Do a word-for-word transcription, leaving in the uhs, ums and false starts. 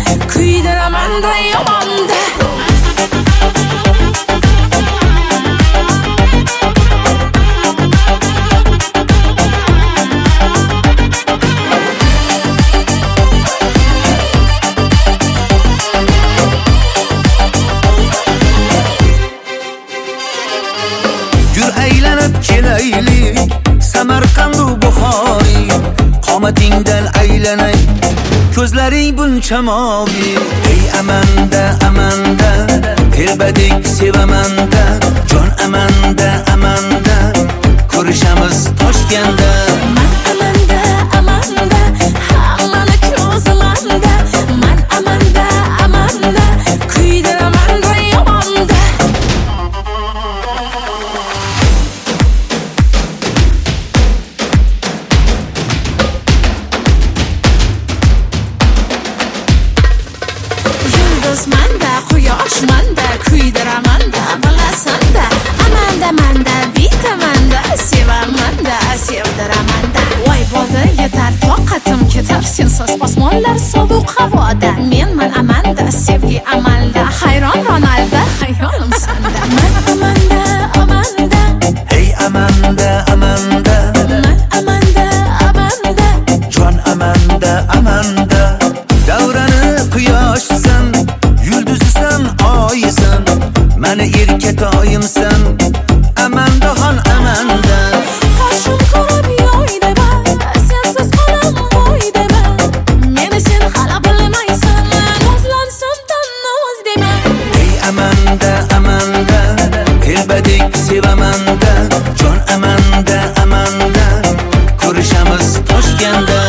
kuydiramanda yomonda. Aylanib kelaylik Samarqandu Buxoriy, qomatingdan aylanay ko'zlaring buncha moviy. Ey amanda amanda telbadek sevamanda, jon amanda amanda ko'rishamiz Toshkentda. Man amanda amanda hammani ko'zimanda, man amanda amanda kuydiramanda yomonda. Manda, quyosh manda, kuydiramanda, bilasanda. Amanda manda, bitamanda, sevamanda, sevdiramanda. Voy bo'ldi, yetar toqatim ketar, sensiz osmonlar sovuq havoda. Menman amanda, sevgi amalda, hayron Ronaldo, xayolim sanda. Man amanda, amanda. Hey amanda, amanda. Man amanda, amanda. Jon amanda, amanda. Davrani quyoshsan, yulduzisan, oysan, mani erkatoyimsan, amandaxon amanda. Qoshim ko'rib yo'y dema, sensiz qolam bo'y dema. Meni sen hali bilmaysan, nozlansam tannoz dema. Ey amanda amanda telbadek sevamanda, jon amanda amanda ko'rishamiz Toshkentda.